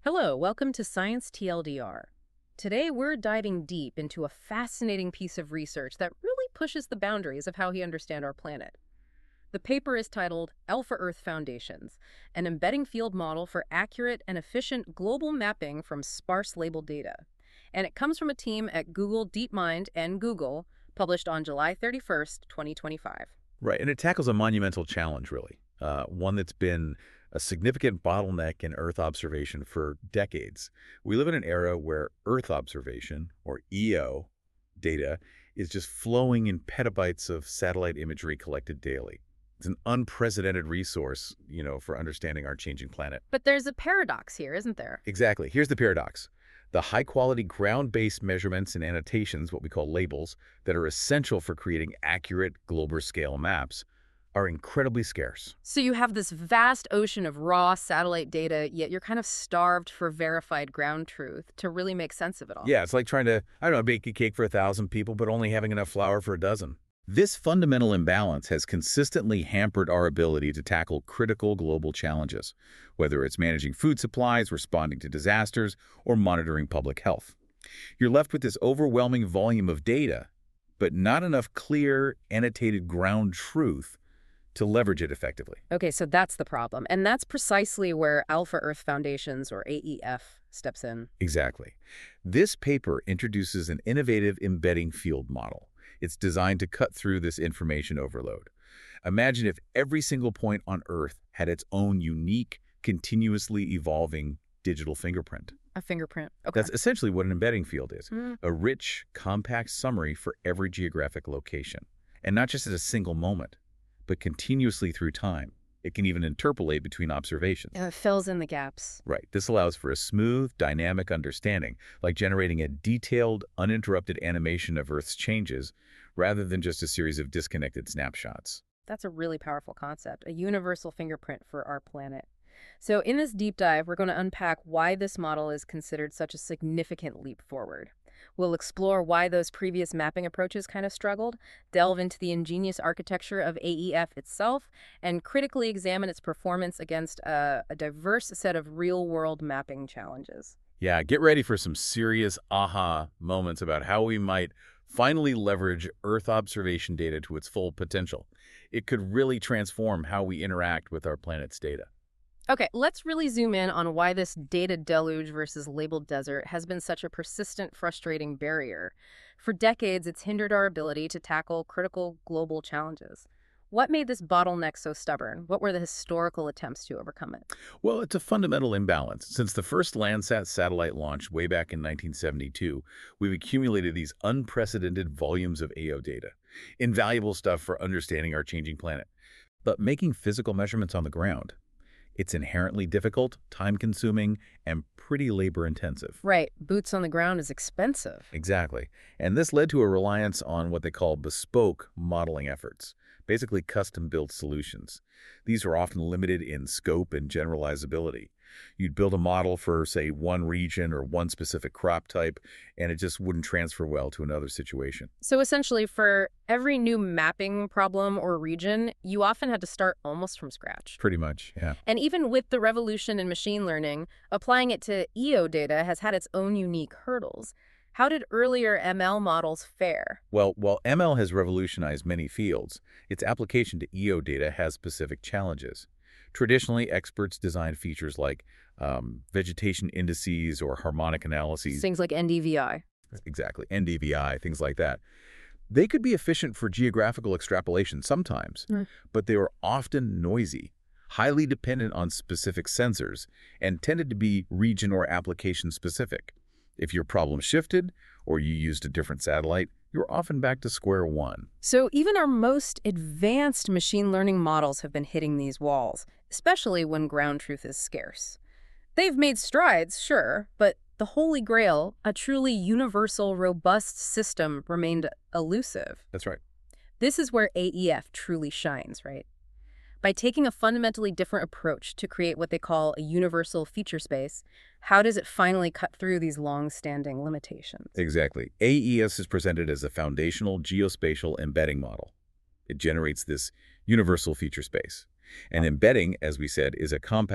Hello, welcome to Science TLDR. Today we're diving deep into a fascinating piece of research that really pushes the boundaries of how we understand our planet. The paper is titled Alpha Earth Foundations, an embedding field model for accurate and efficient global mapping from sparse labeled data. And it comes from a team at Google DeepMind and Google, published on July 31st, 2025. Right, and it tackles a monumental challenge, really, one that's been a significant bottleneck in Earth observation for decades. We live in an era where Earth observation, or EO, data is just flowing in petabytes of satellite imagery collected daily. It's an unprecedented resource, for understanding our changing planet. But there's a paradox here, isn't there? Exactly. Here's the paradox. The high-quality ground-based measurements and annotations, what we call labels, that are essential for creating accurate global-scale maps, are incredibly scarce. So you have this vast ocean of raw satellite data, yet you're kind of starved for verified ground truth to really make sense of it all. Yeah, it's like trying to, I don't know, bake a cake for 1,000 people, but only having enough flour for a dozen. This fundamental imbalance has consistently hampered our ability to tackle critical global challenges, whether it's managing food supplies, responding to disasters, or monitoring public health. You're left with this overwhelming volume of data, but not enough clear, annotated ground truth to leverage it effectively. Okay, so that's the problem. And that's precisely where Alpha Earth Foundations, or AEF, steps in. Exactly. This paper introduces an innovative embedding field model. It's designed to cut through this information overload. Imagine if every single point on Earth had its own unique, continuously evolving digital fingerprint. A fingerprint. Okay. That's essentially what an embedding field is, Mm. a rich, compact summary for every geographic location. And not just at a single moment, but continuously through time. It can even interpolate between observations. It fills in the gaps. Right. This allows for a smooth, dynamic understanding, like generating a detailed, uninterrupted animation of Earth's changes, rather than just a series of disconnected snapshots. That's a really powerful concept, a universal fingerprint for our planet. So in this deep dive, we're going to unpack why this model is considered such a significant leap forward. We'll explore why those previous mapping approaches kind of struggled, delve into the ingenious architecture of AEF itself, and critically examine its performance against a diverse set of real-world mapping challenges. Yeah, get ready for some serious aha moments about how we might finally leverage Earth observation data to its full potential. It could really transform how we interact with our planet's data. Okay, let's really zoom in on why this data deluge versus labeled desert has been such a persistent, frustrating barrier. For decades, it's hindered our ability to tackle critical global challenges. What made this bottleneck so stubborn? What were the historical attempts to overcome it? Well, it's a fundamental imbalance. Since the first Landsat satellite launch way back in 1972, we've accumulated these unprecedented volumes of AO data, invaluable stuff for understanding our changing planet. But making physical measurements on the ground, it's inherently difficult, time-consuming, and pretty labor-intensive. Right, boots on the ground is expensive. Exactly. And this led to a reliance on what they call bespoke modeling efforts, basically custom-built solutions. These are often limited in scope and generalizability. You'd build a model for, say, one region or one specific crop type, and it just wouldn't transfer well to another situation. So essentially, for every new mapping problem or region, you often had to start almost from scratch. Pretty much, yeah. And even with the revolution in machine learning, applying it to EO data has had its own unique hurdles. How did earlier ML models fare? Well, while ML has revolutionized many fields, its application to EO data has specific challenges. Traditionally, experts design features like vegetation indices or harmonic analyses. Things like NDVI. Exactly, NDVI, things like that. They could be efficient for geographical extrapolation sometimes, but they were often noisy, highly dependent on specific sensors, and tended to be region or application specific. If your problem shifted or you used a different satellite, you're often back to square one. So even our most advanced machine learning models have been hitting these walls, especially when ground truth is scarce. They've made strides, sure, but the holy grail, a truly universal, robust system, remained elusive. That's right. This is where AEF truly shines, right? By taking a fundamentally different approach to create what they call a universal feature space, how does it finally cut through these long-standing limitations? Exactly. AES is presented as a foundational geospatial embedding model. It generates this universal feature space. And embedding, as we said, is a compact,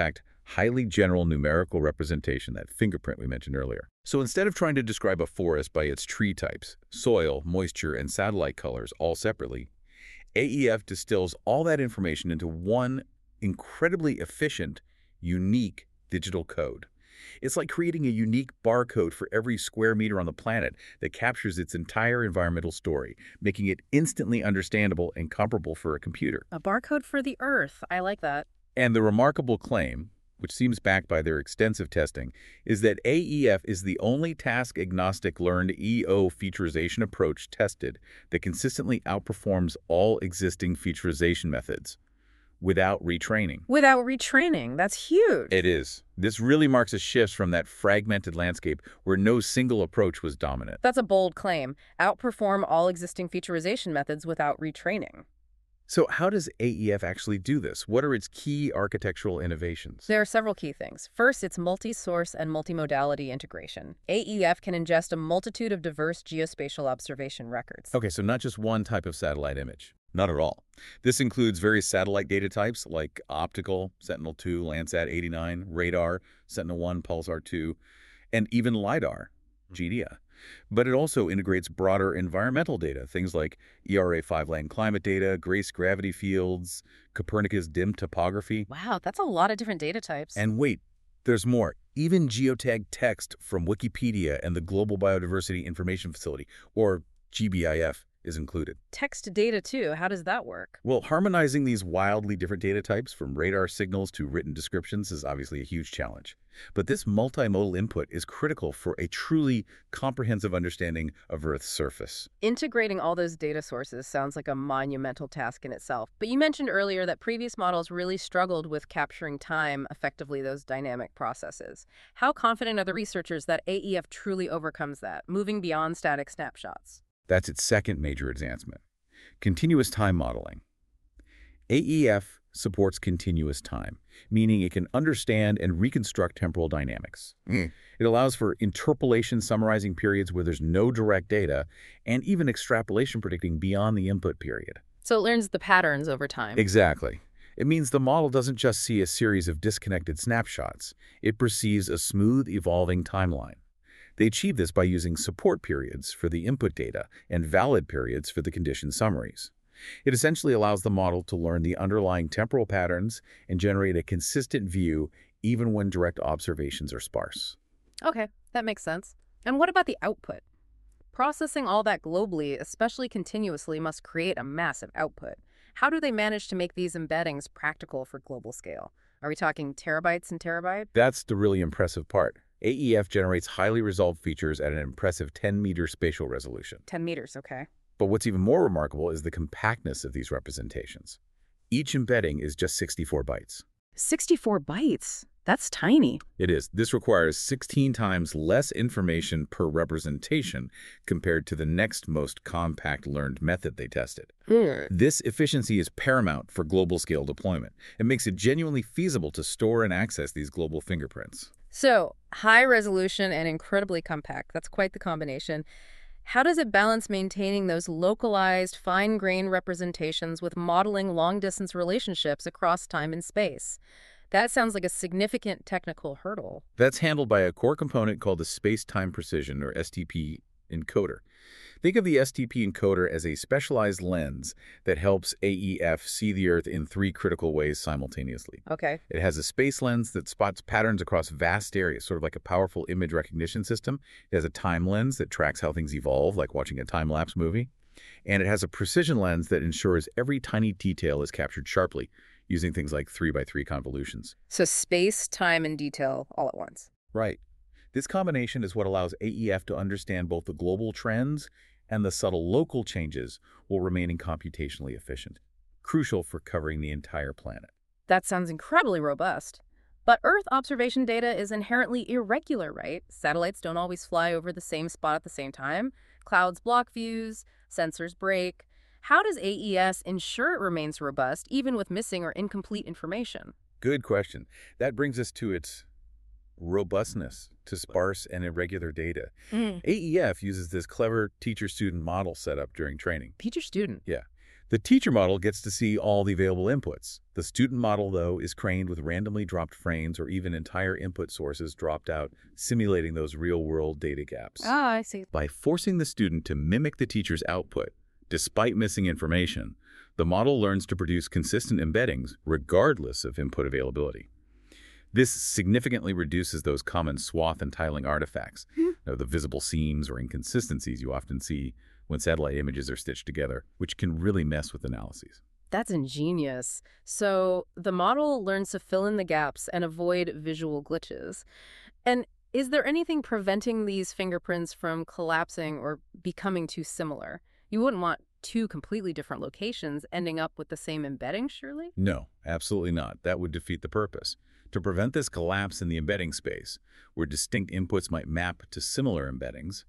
highly general numerical representation, that fingerprint we mentioned earlier. So instead of trying to describe a forest by its tree types, soil, moisture, and satellite colors all separately, AEF distills all that information into one incredibly efficient, unique digital code. It's like creating a unique barcode for every square meter on the planet that captures its entire environmental story, making it instantly understandable and comparable for a computer. A barcode for the Earth. I like that. And the remarkable claim, which seems backed by their extensive testing, is that AEF is the only task-agnostic learned EO featurization approach tested that consistently outperforms all existing featurization methods without retraining. Without retraining. That's huge. It is. This really marks a shift from that fragmented landscape where no single approach was dominant. That's a bold claim. Outperform all existing featurization methods without retraining. So how does AEF actually do this? What are its key architectural innovations? There are several key things. First, it's multi-source and multimodality integration. AEF can ingest a multitude of diverse geospatial observation records. Okay, so not just one type of satellite image. Not at all. This includes various satellite data types like optical, Sentinel-2, Landsat 89, radar, Sentinel-1, Pulsar-2, and even LiDAR, GDIA. But it also integrates broader environmental data, things like ERA5 land climate data, GRACE gravity fields, Copernicus dim topography. Wow, that's a lot of different data types. And wait, there's more. Even geotag text from Wikipedia and the Global Biodiversity Information Facility, or GBIF, is included. Text to data, too. How does that work? Well, harmonizing these wildly different data types from radar signals to written descriptions is obviously a huge challenge. But this multimodal input is critical for a truly comprehensive understanding of Earth's surface. Integrating all those data sources sounds like a monumental task in itself. But you mentioned earlier that previous models really struggled with capturing time effectively, those dynamic processes. How confident are the researchers that AEF truly overcomes that, moving beyond static snapshots? That's its second major advancement. Continuous time modeling. AEF supports continuous time, meaning it can understand and reconstruct temporal dynamics. It allows for interpolation summarizing periods where there's no direct data, and even extrapolation predicting beyond the input period. So it learns the patterns over time. Exactly. It means the model doesn't just see a series of disconnected snapshots. It perceives a smooth, evolving timeline. They achieve this by using support periods for the input data and valid periods for the condition summaries. It essentially allows the model to learn the underlying temporal patterns and generate a consistent view even when direct observations are sparse. Okay, that makes sense. And what about the output? Processing all that globally, especially continuously, must create a massive output. How do they manage to make these embeddings practical for global scale? Are we talking terabytes and terabytes? That's the really impressive part. AEF generates highly resolved features at an impressive 10-meter spatial resolution. 10 meters, okay. But what's even more remarkable is the compactness of these representations. Each embedding is just 64 bytes. 64 bytes? That's tiny. It is. This requires 16 times less information per representation compared to the next most compact learned method they tested. This efficiency is paramount for global scale deployment. It makes it genuinely feasible to store and access these global fingerprints. So, high resolution and incredibly compact. That's quite the combination. How does it balance maintaining those localized, fine-grained representations with modeling long-distance relationships across time and space? That sounds like a significant technical hurdle. That's handled by a core component called the Space-Time Precision, or STP, encoder. Think of the STP encoder as a specialized lens that helps AEF see the Earth in 3 critical ways simultaneously. Okay. It has a space lens that spots patterns across vast areas, sort of like a powerful image recognition system. It has a time lens that tracks how things evolve, like watching a time-lapse movie. And it has a precision lens that ensures every tiny detail is captured sharply, using things like 3x3 convolutions. So space, time, and detail all at once. Right. This combination is what allows AEF to understand both the global trends and the subtle local changes while remaining computationally efficient, crucial for covering the entire planet. That sounds incredibly robust. But Earth observation data is inherently irregular, right? Satellites don't always fly over the same spot at the same time. Clouds block views, sensors break. How does AES ensure it remains robust even with missing or incomplete information? Good question. That brings us to its robustness to sparse and irregular data. AEF uses this clever teacher-student model setup during training. Teacher-student. Yeah. The teacher model gets to see all the available inputs. The student model, though, is trained with randomly dropped frames or even entire input sources dropped out, simulating those real-world data gaps. Ah, I see. By forcing the student to mimic the teacher's output, despite missing information, the model learns to produce consistent embeddings regardless of input availability. This significantly reduces those common swath and tiling artifacts, the visible seams or inconsistencies you often see when satellite images are stitched together, which can really mess with analyses. That's ingenious. So the model learns to fill in the gaps and avoid visual glitches. And is there anything preventing these fingerprints from collapsing or becoming too similar? You wouldn't want two completely different locations ending up with the same embedding, surely? No, absolutely not. That would defeat the purpose. To prevent this collapse in the embedding space, where distinct inputs might map to similar embeddings,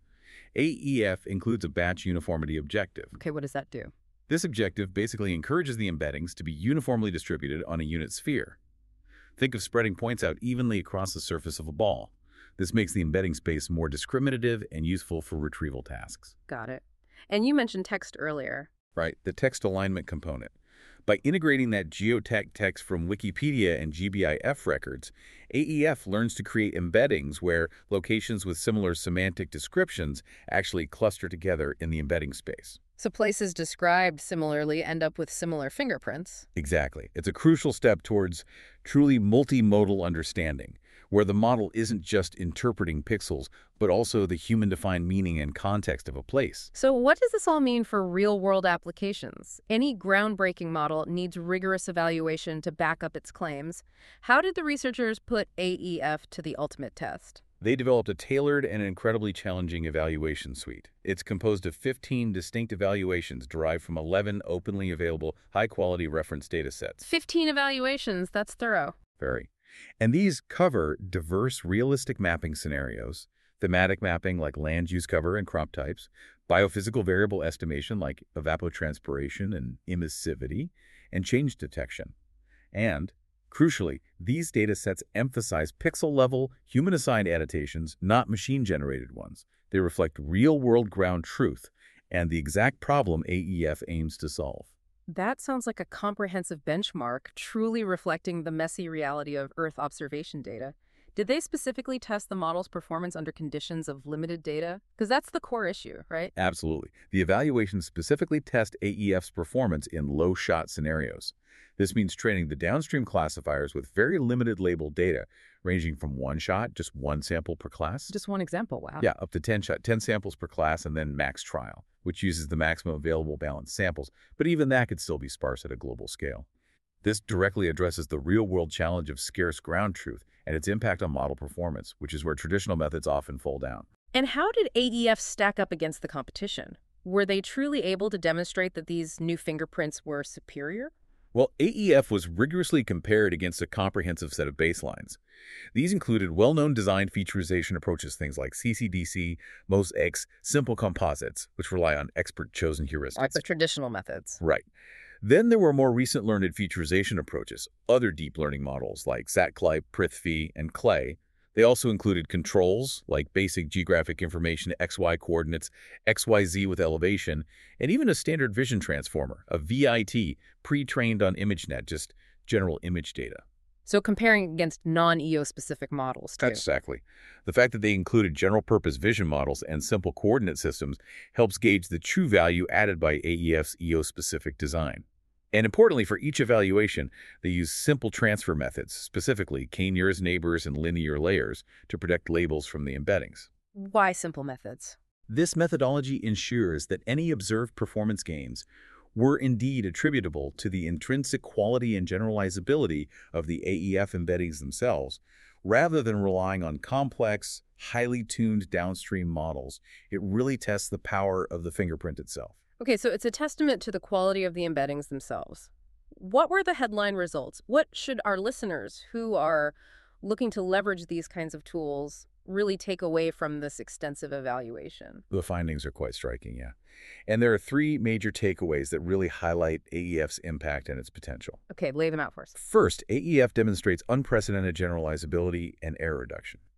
AEF includes a batch uniformity objective. Okay, what does that do? This objective basically encourages the embeddings to be uniformly distributed on a unit sphere. Think of spreading points out evenly across the surface of a ball. This makes the embedding space more discriminative and useful for retrieval tasks. Got it. And you mentioned text earlier. Right, the text alignment component. By integrating that geotag text from Wikipedia and GBIF records, AEF learns to create embeddings where locations with similar semantic descriptions actually cluster together in the embedding space. So places described similarly end up with similar fingerprints. Exactly. It's a crucial step towards truly multimodal understanding, where the model isn't just interpreting pixels, but also the human-defined meaning and context of a place. So what does this all mean for real-world applications? Any groundbreaking model needs rigorous evaluation to back up its claims. How did the researchers put AEF to the ultimate test? They developed a tailored and incredibly challenging evaluation suite. It's composed of 15 distinct evaluations derived from 11 openly available, high-quality reference data sets. 15 evaluations, that's thorough. Very. And these cover diverse, realistic mapping scenarios, thematic mapping like land use cover and crop types, biophysical variable estimation like evapotranspiration and emissivity, and change detection. And, crucially, these data sets emphasize pixel-level, human-assigned annotations, not machine-generated ones. They reflect real-world ground truth and the exact problem AEF aims to solve. That sounds like a comprehensive benchmark, truly reflecting the messy reality of Earth observation data. Did they specifically test the model's performance under conditions of limited data? Because that's the core issue, right? Absolutely. The evaluations specifically test AEF's performance in low-shot scenarios. This means training the downstream classifiers with very limited labeled data, ranging from one shot, just one sample per class. Just one example, wow. Yeah, up to 10 samples per class, and then max trial, which uses the maximum available balanced samples, but even that could still be sparse at a global scale. This directly addresses the real-world challenge of scarce ground truth and its impact on model performance, which is where traditional methods often fall down. And how did AEF stack up against the competition? Were they truly able to demonstrate that these new fingerprints were superior? Well, AEF was rigorously compared against a comprehensive set of baselines. These included well-known design featurization approaches, things like CCDC, MOSX, simple composites, which rely on expert-chosen heuristics. The traditional methods. Right. Then there were more recent learned featurization approaches, other deep learning models like SAT-CLI, Prithvi, and CLAY. They also included controls like basic geographic information, XY coordinates, XYZ with elevation, and even a standard vision transformer, a VIT, pre-trained on ImageNet, just general image data. So comparing against non-EO-specific models, too. Exactly. The fact that they included general-purpose vision models and simple coordinate systems helps gauge the true value added by AEF's EO-specific design. And importantly, for each evaluation, they use simple transfer methods, specifically k-nearest neighbors and linear layers, to protect labels from the embeddings. Why simple methods? This methodology ensures that any observed performance gains were indeed attributable to the intrinsic quality and generalizability of the AEF embeddings themselves, rather than relying on complex, highly tuned downstream models. It really tests the power of the fingerprint itself. Okay, so it's a testament to the quality of the embeddings themselves. What were the headline results? What should our listeners who are looking to leverage these kinds of tools really take away from this extensive evaluation? The findings are quite striking, yeah. And there are three major takeaways that really highlight AEF's impact and its potential. Okay, lay them out for us. First, AEF demonstrates unprecedented generalizability and error reduction.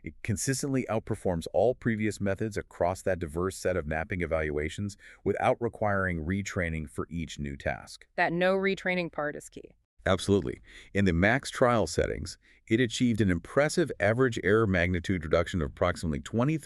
It consistently outperforms all previous methods across that diverse set of mapping evaluations without requiring retraining for each new task. That no retraining part is key. Absolutely. In the max trial settings, it achieved an impressive average error magnitude reduction of approximately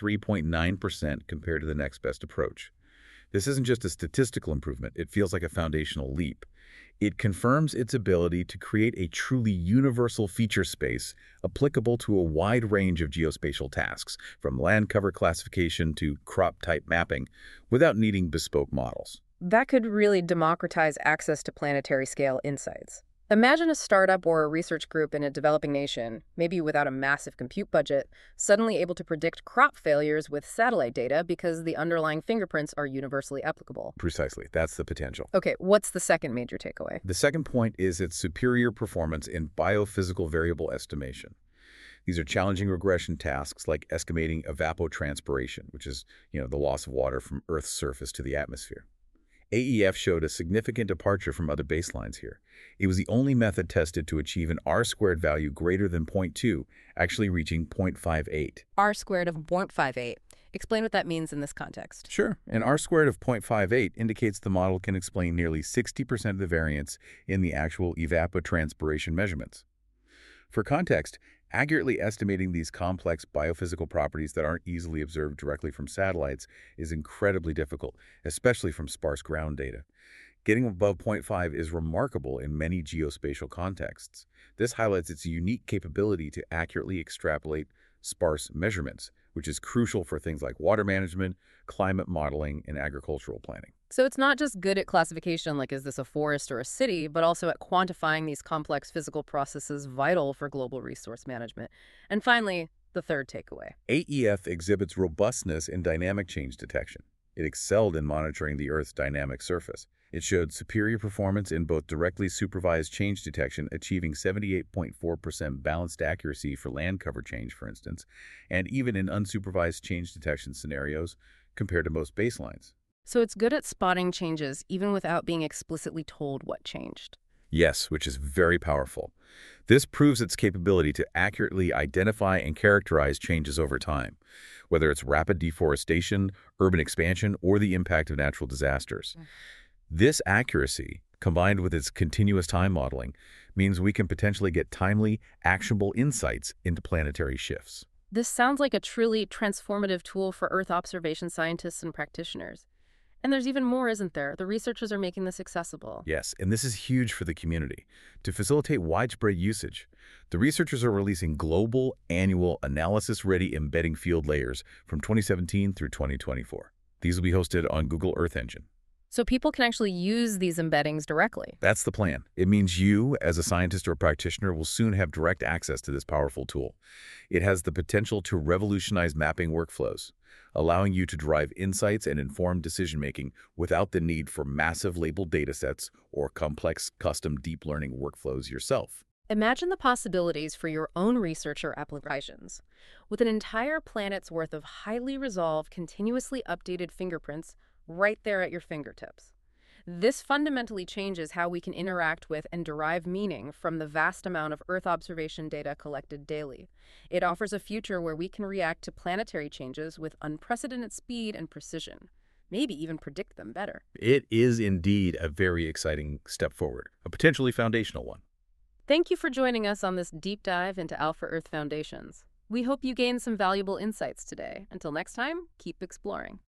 23.9% compared to the next best approach. This isn't just a statistical improvement, it feels like a foundational leap. It confirms its ability to create a truly universal feature space applicable to a wide range of geospatial tasks, from land cover classification to crop type mapping, without needing bespoke models. That could really democratize access to planetary scale insights. Imagine a startup or a research group in a developing nation, maybe without a massive compute budget, suddenly able to predict crop failures with satellite data because the underlying fingerprints are universally applicable. Precisely. That's the potential. Okay, what's the second major takeaway? The second point is its superior performance in biophysical variable estimation. These are challenging regression tasks like estimating evapotranspiration, which is, the loss of water from Earth's surface to the atmosphere. AEF showed a significant departure from other baselines here. It was the only method tested to achieve an R-squared value greater than 0.2, actually reaching 0.58. R squared of 0.58. Explain what that means in this context. Sure. An R-squared of 0.58 indicates the model can explain nearly 60% of the variance in the actual evapotranspiration measurements. For context, accurately estimating these complex biophysical properties that aren't easily observed directly from satellites is incredibly difficult, especially from sparse ground data. Getting above 0.5 is remarkable in many geospatial contexts. This highlights its unique capability to accurately extrapolate sparse measurements, which is crucial for things like water management, climate modeling, and agricultural planning. So it's not just good at classification, like is this a forest or a city, but also at quantifying these complex physical processes vital for global resource management. And finally, the third takeaway. AEF exhibits robustness in dynamic change detection. It excelled in monitoring the Earth's dynamic surface. It showed superior performance in both directly supervised change detection, achieving 78.4% balanced accuracy for land cover change, for instance, and even in unsupervised change detection scenarios compared to most baselines. So it's good at spotting changes even without being explicitly told what changed. Yes, which is very powerful. This proves its capability to accurately identify and characterize changes over time, whether it's rapid deforestation, urban expansion, or the impact of natural disasters. This accuracy, combined with its continuous time modeling, means we can potentially get timely, actionable insights into planetary shifts. This sounds like a truly transformative tool for Earth observation scientists and practitioners. And there's even more, isn't there? The researchers are making this accessible. Yes, and this is huge for the community. To facilitate widespread usage, the researchers are releasing global, annual, analysis-ready embedding field layers from 2017 through 2024. These will be hosted on Google Earth Engine. So people can actually use these embeddings directly. That's the plan. It means you, as a scientist or practitioner, will soon have direct access to this powerful tool. It has the potential to revolutionize mapping workflows, allowing you to derive insights and informed decision-making without the need for massive labeled datasets or complex custom deep learning workflows yourself. Imagine the possibilities for your own research or applications. With an entire planet's worth of highly resolved, continuously updated fingerprints right there at your fingertips. This fundamentally changes how we can interact with and derive meaning from the vast amount of Earth observation data collected daily. It offers a future where we can react to planetary changes with unprecedented speed and precision, maybe even predict them better. It is indeed a very exciting step forward, a potentially foundational one. Thank you for joining us on this deep dive into Alpha Earth Foundations. We hope you gained some valuable insights today. Until next time, keep exploring.